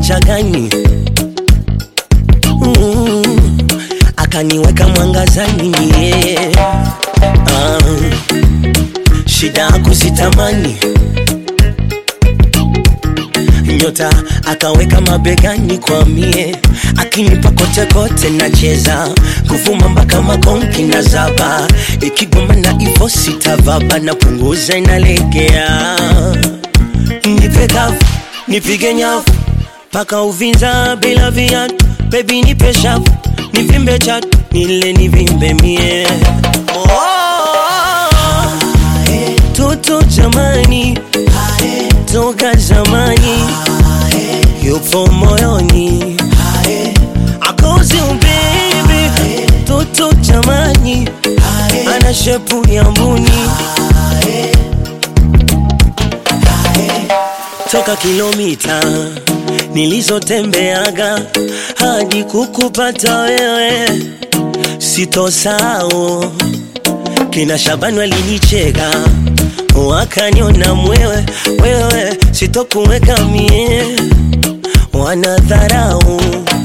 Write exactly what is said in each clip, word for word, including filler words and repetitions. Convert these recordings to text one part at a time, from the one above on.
machagani, mm, akaniweka mwangazani, yeah. uh, Shida kusitamani, nyota akaweka mabegani kwa mie, akinipa kote kote nacheza, kuvuma mpaka makonki na zaba, ikigoma na ivo sitavaba, na punguza inalegea. Nipe kafu, nipige nyafu, paka Uvinza bila viatu, baby nipe shafu, nivimbe chatu, nile nivimbe mie. Oh, toto jamani, toka zamani, yupo moyoni, akozi baby. Toto jamani, ana shepu ya mbuni, toka kilomita nilizotembeaga hadi kukupata wewe, sitosahau. Kina Shabani walinicheka, wakaniona mwewe, wewe sitokuweka mie, wanadharau.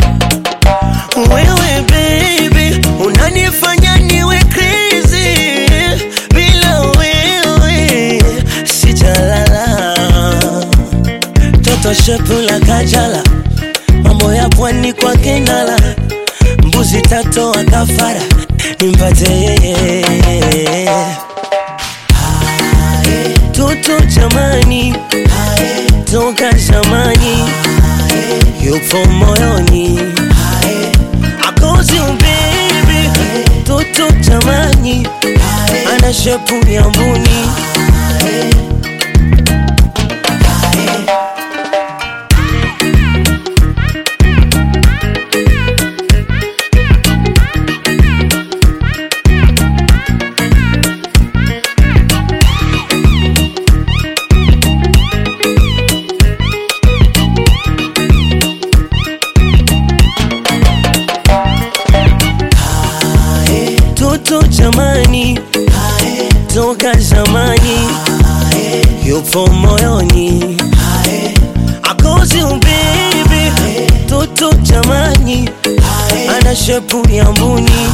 Wewe baby, unanifanya niwe crazy, bila wewe sijalala. Toto shepu la Kajala, mambo ya pwani kwa Kenala, mbuzi tatu akafara, nimpate yeye. Toto jamani, toka zamani, yupo moyoni, akozi baby. Toto jamani, ana shepu ya mbuni, toto jamani, toka zamani, yupo moyoni, akozi baby. Toto jamani, ana shepu ya mbuni,